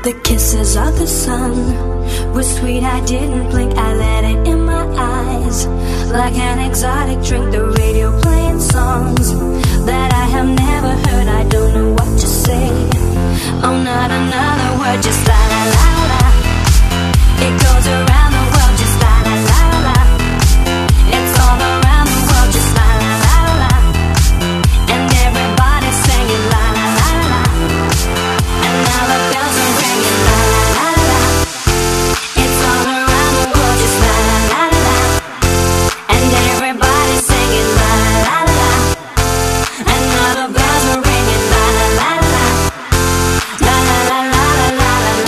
The kisses of the sun were sweet, I didn't blink, I let it in my eyes. Like an exotic drink, the radio playing songs that I have never heard, I don't know what to say. Oh, not another word, just la la la la. It goes around the world, just la la la la. It's all around the world, just la la la la. And everybody's singing la la la la. And now the bells are ringing la la la la. It's all around the world, just la la la la. And everybody's singing la la la la. And now the bells are ringing la la la la. La la la la la la la.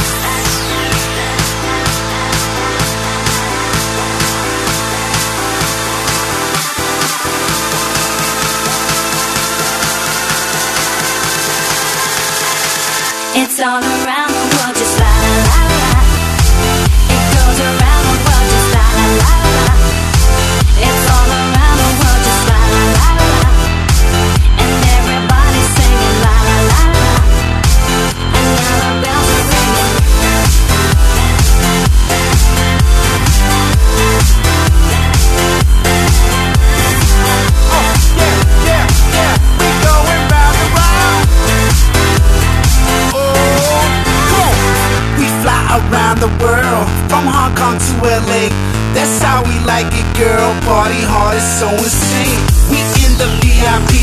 It's all around the world, just la la la la. It goes around the world, just la la la la. It's all around the world, just la la la la. And everybody's singing la la la la. And now the bells are ringing. Yeah, we going round and round. We fly around the world, from Hong Kong to LA. That's how we like it, girl. Party hard, it's so insane. We in the VIP